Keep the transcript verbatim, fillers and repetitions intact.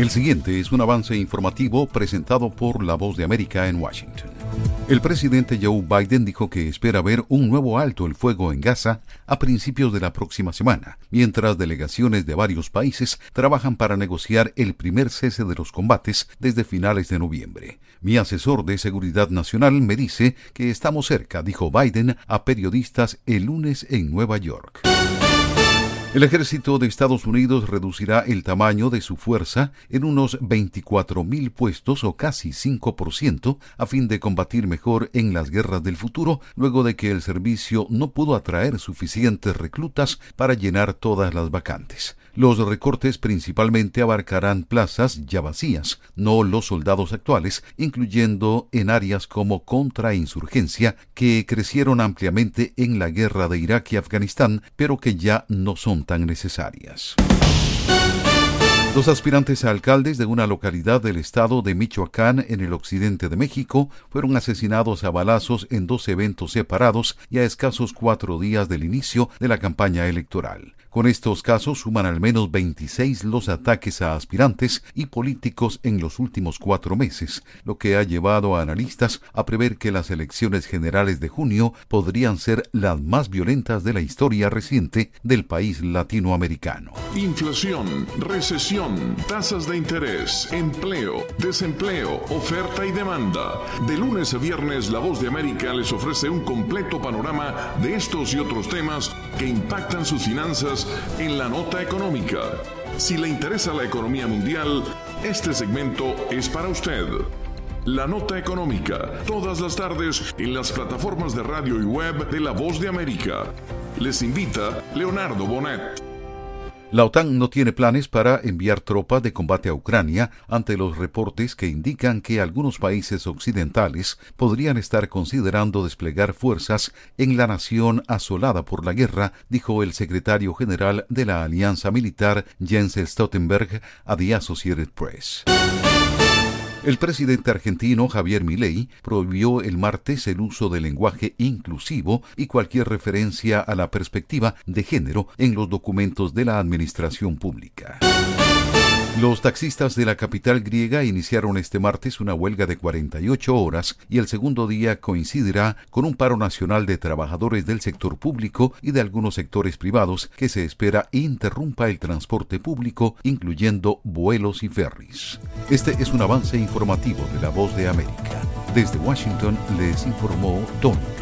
El siguiente es un avance informativo presentado por La Voz de América en Washington. El presidente Joe Biden dijo que espera ver un nuevo alto el fuego en Gaza a principios de la próxima semana, mientras delegaciones de varios países trabajan para negociar el primer cese de los combates desde finales de noviembre. Mi asesor de seguridad nacional me dice que estamos cerca, dijo Biden a periodistas el lunes en Nueva York. El ejército de Estados Unidos reducirá el tamaño de su fuerza en unos veinticuatro mil puestos o casi cinco por ciento a fin de combatir mejor en las guerras del futuro, luego de que el servicio no pudo atraer suficientes reclutas para llenar todas las vacantes. Los recortes principalmente abarcarán plazas ya vacías, no los soldados actuales, incluyendo en áreas como contrainsurgencia, que crecieron ampliamente en la guerra de Irak y Afganistán, pero que ya no son tan necesarias. Dos aspirantes a alcaldes de una localidad del estado de Michoacán, en el occidente de México, fueron asesinados a balazos en dos eventos separados y a escasos cuatro días del inicio de la campaña electoral. Con estos casos suman al menos veintiséis los ataques a aspirantes y políticos en los últimos cuatro meses, lo que ha llevado a analistas a prever que las elecciones generales de junio podrían ser las más violentas de la historia reciente del país latinoamericano. Inflación, recesión, tasas de interés, empleo, desempleo, oferta y demanda. De lunes a viernes, La Voz de América les ofrece un completo panorama de estos y otros temas que impactan sus finanzas en la nota económica. Si le interesa la economía mundial, este segmento es para usted. La nota económica, todas las tardes en las plataformas de radio y web de La Voz de América. Les invita Leonardo Bonet. La OTAN no tiene planes para enviar tropas de combate a Ucrania ante los reportes que indican que algunos países occidentales podrían estar considerando desplegar fuerzas en la nación asolada por la guerra, dijo el secretario general de la Alianza Militar Jens Stoltenberg a The Associated Press. El presidente argentino Javier Milei prohibió el martes el uso del lenguaje inclusivo y cualquier referencia a la perspectiva de género en los documentos de la administración pública. Los taxistas de la capital griega iniciaron este martes una huelga de cuarenta y ocho horas y el segundo día coincidirá con un paro nacional de trabajadores del sector público y de algunos sectores privados que se espera interrumpa el transporte público, incluyendo vuelos y ferries. Este es un avance informativo de La Voz de América. Desde Washington les informó Don